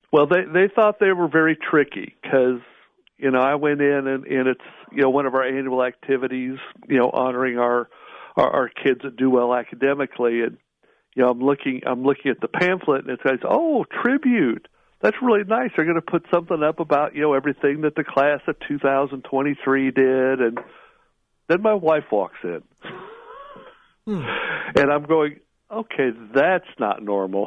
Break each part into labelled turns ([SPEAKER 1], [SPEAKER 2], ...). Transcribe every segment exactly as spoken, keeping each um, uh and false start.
[SPEAKER 1] Well, they they thought they were very tricky because, you know, I went in and, and it's, you know, one of our annual activities, you know, honoring our, our our kids that do well academically, and you know, I'm looking I'm looking at the pamphlet and it says, "Oh, tribute. That's really nice. They're going to put something up about, you know, everything that the class of two thousand twenty-three did." And then my wife walks in, hmm. and I'm going, "Okay, that's not normal."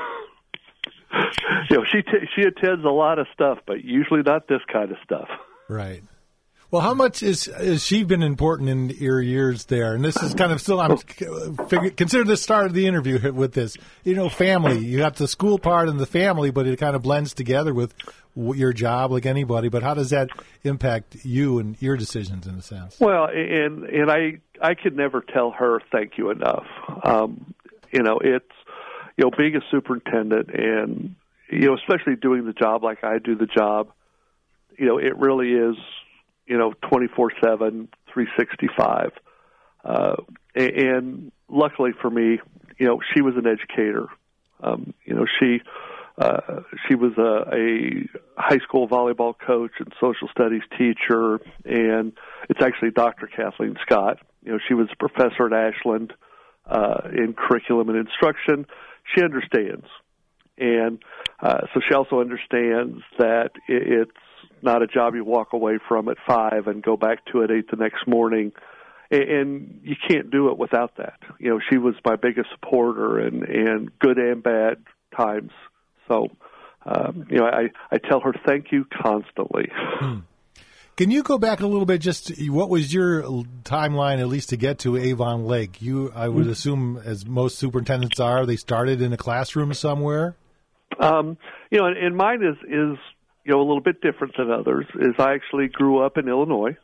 [SPEAKER 1] You know, she t- she attends a lot of stuff, but usually not this kind of stuff.
[SPEAKER 2] Right. Well, how much is has she been important in your years there? And this is kind of still, I'm figure, consider the start of the interview with this. You know, family. You got the school part and the family, but it kind of blends together with your job, like anybody. But how does that impact you and your decisions, in a sense?
[SPEAKER 1] Well, and and I I could never tell her thank you enough. Um, you know, it's you know being a superintendent and you know especially doing the job like I do the job. You know, it really is. You know, twenty-four seven, three sixty-five. Uh, and luckily for me, you know, she was an educator. Um, you know, she uh, she was a, a high school volleyball coach and social studies teacher, and it's actually Doctor Kathleen Scott. You know, she was a professor at Ashland uh, in curriculum and instruction. She understands. And uh, so she also understands that it, it's not a job you walk away from at five and go back to at eight the next morning, and, and you can't do it without that. You know, she was my biggest supporter, and, and good and bad times. So, um, you know, I, I tell her thank you constantly.
[SPEAKER 2] Hmm. Can you go back a little bit? Just what was your timeline, at least to get to Avon Lake? You, I would assume, as most superintendents are, they started in a classroom somewhere.
[SPEAKER 1] Um, you know, and, and mine is is. You know, a little bit different than others is I actually grew up in Illinois,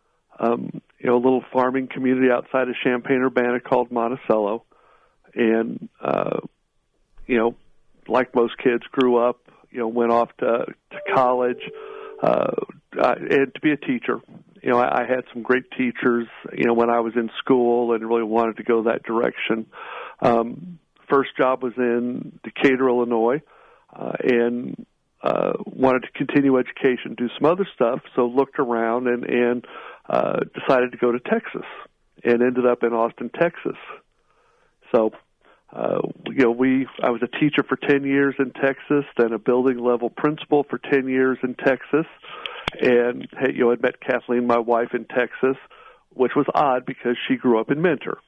[SPEAKER 1] um, you know, a little farming community outside of Champaign-Urbana called Monticello. And, uh, you know, like most kids grew up, you know, went off to, to college uh, and to be a teacher. You know, I, I had some great teachers, you know, when I was in school and really wanted to go that direction. Um, first job was in Decatur, Illinois, uh, and Uh, wanted to continue education, do some other stuff, so looked around and, and uh, decided to go to Texas and ended up in Austin, Texas. So, uh, you know, we I was a teacher for ten years in Texas, then a building level principal for ten years in Texas, and hey, you know, I'd met Kathleen, my wife, in Texas, which was odd because she grew up in Mentor.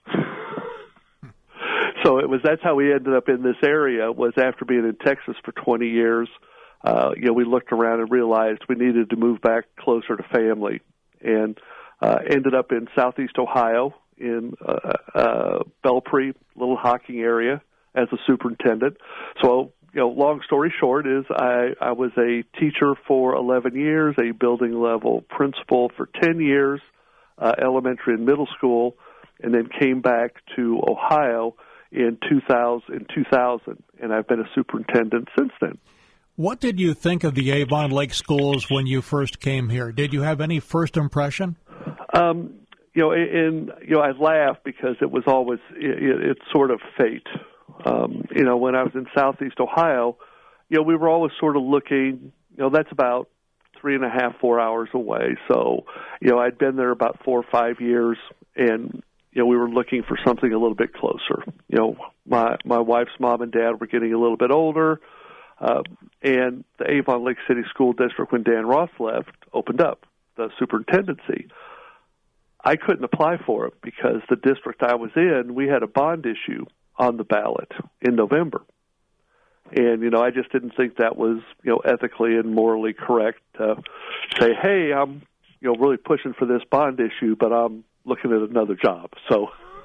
[SPEAKER 1] So it was that's how we ended up in this area. Was after being in Texas for twenty years. Uh, you know, we looked around and realized we needed to move back closer to family, and uh, ended up in southeast Ohio in uh, uh, Belpre, little Hocking area, as a superintendent. So, you know, long story short is I, I was a teacher for eleven years, a building level principal for ten years, uh, elementary and middle school, and then came back to Ohio in two thousand, in two thousand, and I've been a superintendent since then.
[SPEAKER 3] What did you think of the Avon Lake schools when you first came here? Did you have any first impression?
[SPEAKER 1] Um, you know, and you know, I laugh because it was always it, it's sort of fate. Um, you know, when I was in Southeast Ohio, you know, we were always sort of looking. You know, that's about three and a half, four hours away. So, you know, I'd been there about four or five years, and you know, we were looking for something a little bit closer. You know, my my wife's mom and dad were getting a little bit older. Uh, and the Avon Lake City School District, when Dan Ross left, opened up the superintendency. I couldn't apply for it because the district I was in, we had a bond issue on the ballot in November. And, you know, I just didn't think that was, you know, ethically and morally correct to say, hey, I'm, you know, really pushing for this bond issue, but I'm looking at another job. So,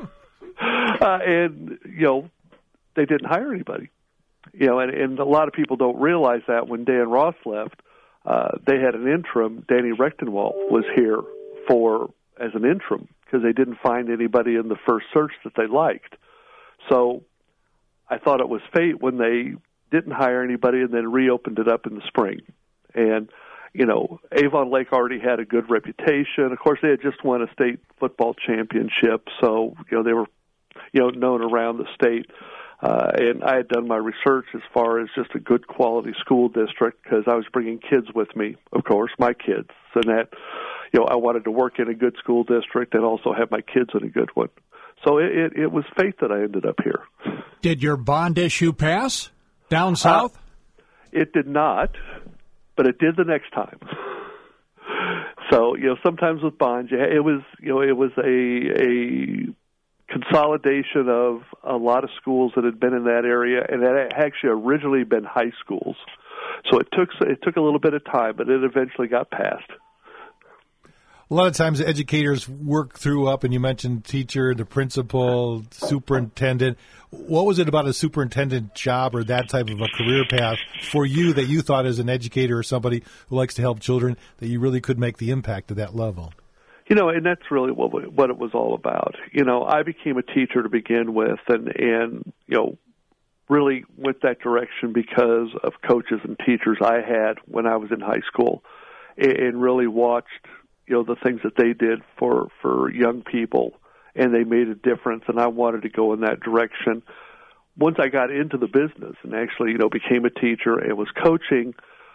[SPEAKER 1] uh, and, you know, they didn't hire anybody. You know, and, and a lot of people don't realize that when Dan Ross left, uh, they had an interim. Danny Rechtenwald was here for as an interim because they didn't find anybody in the first search that they liked. So I thought it was fate when they didn't hire anybody and then reopened it up in the spring. And, you know, Avon Lake already had a good reputation. Of course, they had just won a state football championship, so, you know, they were, you know, known around the state. Uh, and I had done my research as far as just a good quality school district because I was bringing kids with me, of course, my kids. And that, you know, I wanted to work in a good school district and also have my kids in a good one. So it, it, it was fate that I ended up here.
[SPEAKER 3] Did your bond issue pass down south?
[SPEAKER 1] Uh, it did not, but it did the next time. So, you know, sometimes with bonds, it was, you know, it was a a consolidation of a lot of schools that had been in that area, and that had actually originally been high schools. So it took it took a little bit of time, but it eventually got passed.
[SPEAKER 2] A lot of times educators work through up, and you mentioned teacher, the principal, superintendent. What was it about a superintendent job or that type of a career path for you that you thought as an educator or somebody who likes to help children that you really could make the impact at that level?
[SPEAKER 1] You know, and that's really what what it was all about. You know, I became a teacher to begin with, and, and you know, really went that direction because of coaches and teachers I had when I was in high school, and really watched, you know, the things that they did for, for young people, and they made a difference, and I wanted to go in that direction. Once I got into the business and actually, you know, became a teacher and was coaching,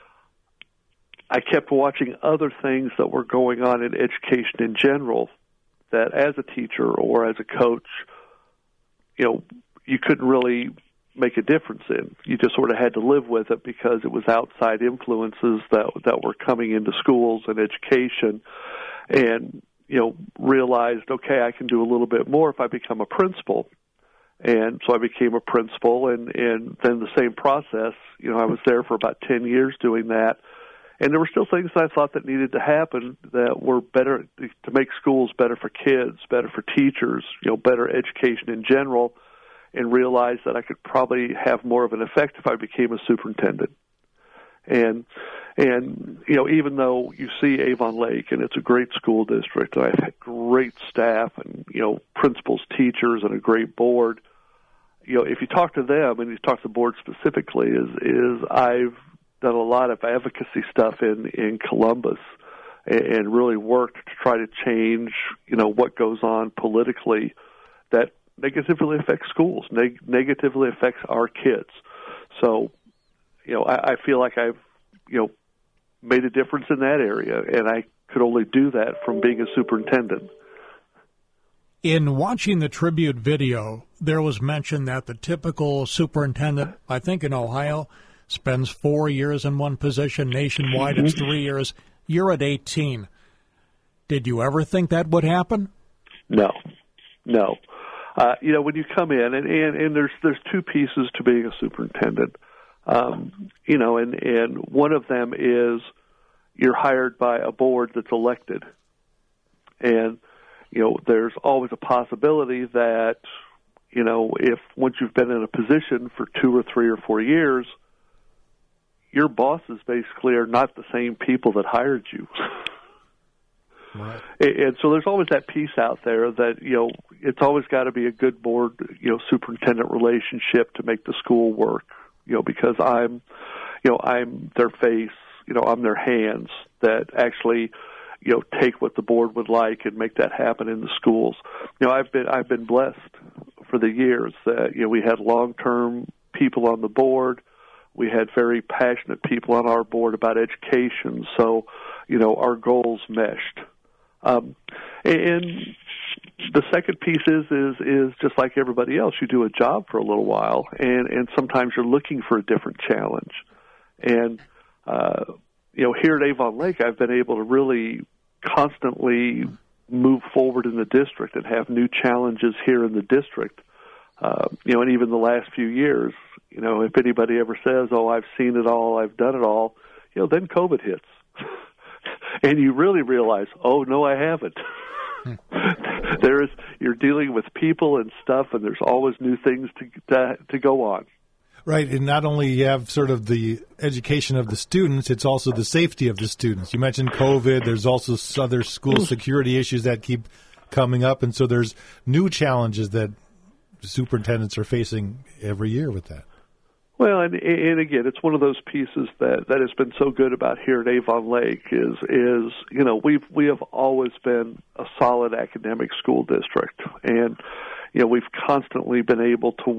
[SPEAKER 1] I kept watching other things that were going on in education in general that as a teacher or as a coach, you know, you couldn't really make a difference in. You just sort of had to live with it because it was outside influences that that were coming into schools and education, and, you know, realized, okay, I can do a little bit more if I become a principal. And so I became a principal, and, and then the same process, you know, I was there for about ten years doing that. And there were still things that I thought that needed to happen that were better to make schools better for kids, better for teachers, you know, better education in general, and realized that I could probably have more of an effect if I became a superintendent. And, and you know, even though you see Avon Lake, and it's a great school district, and I've had great staff and, you know, principals, teachers, and a great board, you know, if you talk to them, and you talk to the board specifically, is, is I've done a lot of advocacy stuff in, in Columbus and, and really worked to try to change, you know, what goes on politically that negatively affects schools, neg- negatively affects our kids. So, you know, I, I feel like I've, you know, made a difference in that area, and I could only do that from being a superintendent.
[SPEAKER 3] In watching the tribute video, there was mention that the typical superintendent, I think in Ohio, spends four years in one position. Nationwide, it's three years. You're at eighteen. Did you ever think that would happen?
[SPEAKER 1] No, no. Uh, you know, when you come in, and, and, and there's there's two pieces to being a superintendent. Um, you know, and, and one of them is you're hired by a board that's elected. And, you know, there's always a possibility that, you know, if once you've been in a position for two or three or four years, your bosses basically are not the same people that hired you.
[SPEAKER 2] Right.
[SPEAKER 1] And so there's always that piece out there that, you know, it's always got to be a good board, you know, superintendent relationship to make the school work, you know, because I'm, you know, I'm their face, you know, I'm their hands that actually, you know, take what the board would like and make that happen in the schools. You know, I've been, I've been blessed for the years that, you know, we had long-term people on the board. We had very passionate people on our board about education. So, you know, our goals meshed. Um, and the second piece is, is, is just like everybody else, you do a job for a little while, and, and sometimes you're looking for a different challenge. And, uh, you know, here at Avon Lake, I've been able to really constantly move forward in the district and have new challenges here in the district. Uh, you know, and even the last few years, you know, if anybody ever says, oh, I've seen it all, I've done it all, you know, then COVID hits. And you really realize, oh, no, I haven't. There is, you're dealing with people and stuff, and there's always new things to, to to go on.
[SPEAKER 2] Right, and not only you have sort of the education of the students, it's also the safety of the students. You mentioned COVID. There's also other school security issues that keep coming up, and so there's new challenges that superintendents are facing every year with that.
[SPEAKER 1] Well, and, and again, it's one of those pieces that, that has been so good about here at Avon Lake is, is, you know, we've, we have always been a solid academic school district. And, you know, we've constantly been able to work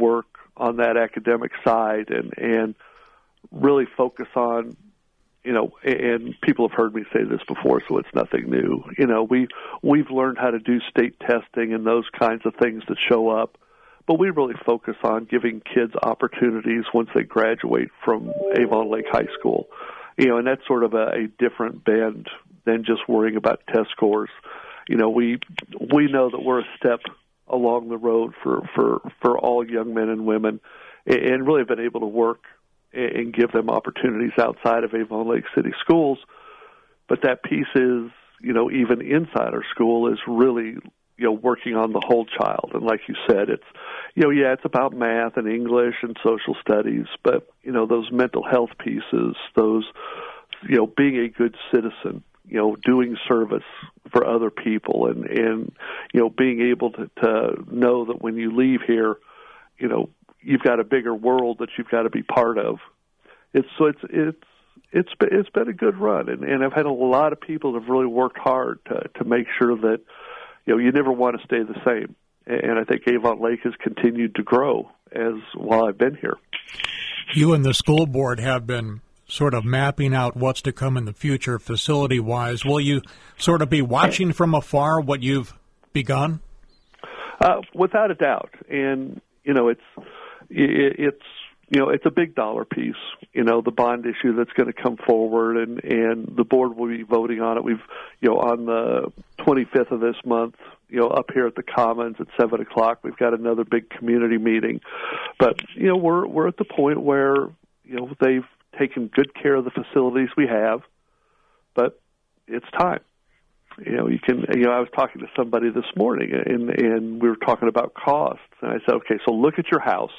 [SPEAKER 1] on that academic side and, and really focus on, you know, and people have heard me say this before, so it's nothing new. You know, we, we've learned how to do state testing and those kinds of things that show up, but we really focus on giving kids opportunities once they graduate from Avon Lake High School. You know, and that's sort of a, a different bend than just worrying about test scores. You know, we we know that we're a step along the road for, for, for all young men and women, and really have been able to work and give them opportunities outside of Avon Lake City schools. But that piece is, you know, even inside our school is really, you know, working on the whole child. And like you said, it's, you know, yeah, it's about math and English and social studies, but, you know, those mental health pieces, those, you know, being a good citizen, you know, doing service for other people and, and you know, being able to, to know that when you leave here, you know, you've got a bigger world that you've got to be part of. It's so it's it's it's been, it's been a good run, and, and I've had a lot of people that have really worked hard to to make sure that, you know, you never want to stay the same. And I think Avon Lake has continued to grow as while I've been here.
[SPEAKER 3] You and the school board have been sort of mapping out what's to come in the future facility-wise. Will you sort of be watching from afar what you've begun?
[SPEAKER 1] Uh, without a doubt, and you know, it's it, it's you know, it's a big dollar piece. You know, the bond issue that's going to come forward, and and the board will be voting on it. We've, you know, on the twenty-fifth of this month, you know, up here at the Commons at seven o'clock, we've got another big community meeting. But you know, we're we're at the point where, you know, they've taken good care of the facilities we have, but it's time. You know, you can. You know, I was talking to somebody this morning, and and we were talking about costs, and I said, okay, so look at your house,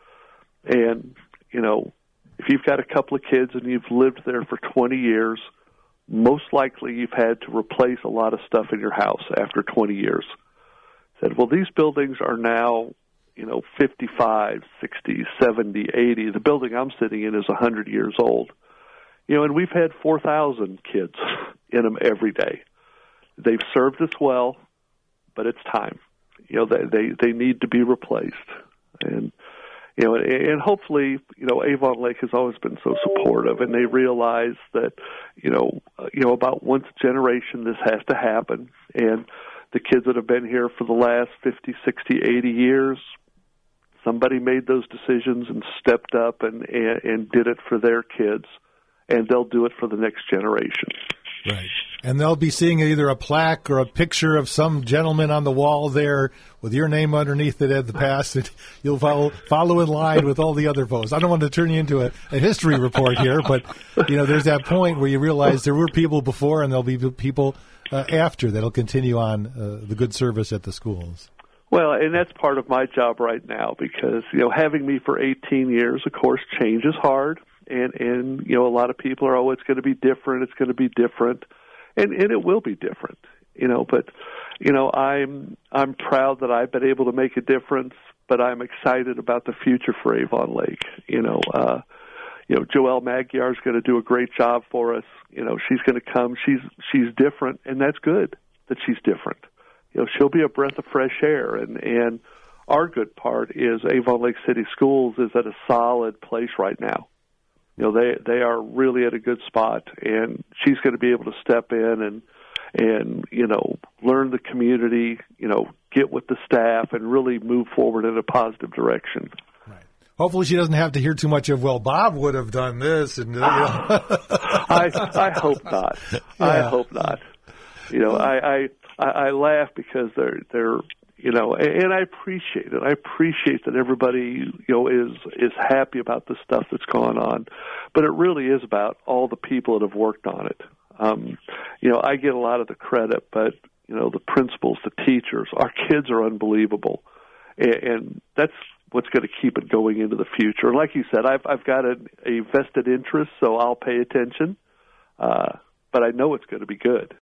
[SPEAKER 1] and you know, if you've got a couple of kids and you've lived there for twenty years, most likely you've had to replace a lot of stuff in your house after twenty years. I said, well, these buildings are now, you know, fifty-five, sixty, seventy, eighty. The building I'm sitting in is one hundred years old. You know, and we've had four thousand kids in them every day. They've served us well, but it's time. You know, they they, they need to be replaced. And, you know, and hopefully, you know, Avon Lake has always been so supportive, and they realize that, you know, uh, you know, about once a generation this has to happen. And the kids that have been here for the last fifty, sixty, eighty years, somebody made those decisions and stepped up and, and, and did it for their kids, and they'll do it for the next generation.
[SPEAKER 2] Right. And they'll be seeing either a plaque or a picture of some gentleman on the wall there with your name underneath it at the past, and you'll follow, follow in line with all the other folks. I don't want to turn you into a, a history report here, but, you know, there's that point where you realize there were people before and there'll be people uh, after that'll continue on uh, the good service at the schools.
[SPEAKER 1] Well, and that's part of my job right now because, you know, having me for eighteen years, of course, change is hard. And, and, you know, a lot of people are, oh, it's going to be different, it's going to be different. And, and it will be different, you know, but, you know, I'm, I'm proud that I've been able to make a difference, but I'm excited about the future for Avon Lake. You know, uh, you know, Joelle Magyar is going to do a great job for us. You know, she's going to come, she's, she's different, and that's good that she's different. You know, she'll be a breath of fresh air, and, and our good part is Avon Lake City Schools is at a solid place right now. You know, they they are really at a good spot, and she's going to be able to step in and, and you know, learn the community, you know, get with the staff, and really move forward in a positive direction.
[SPEAKER 2] Right. Hopefully she doesn't have to hear too much of, well, Bob would have done this. And you know.
[SPEAKER 1] I I hope not. Yeah. I hope not. You know, I, I, I laugh because they're they're you know, and I appreciate it. I appreciate that everybody, you know, is is happy about the stuff that's going on, but it really is about all the people that have worked on it. Um, you know, I get a lot of the credit, but you know, the principals, the teachers, our kids are unbelievable, and, and that's what's going to keep it going into the future. And like you said, I've I've got a, a vested interest, so I'll pay attention, uh, but I know it's going to be good.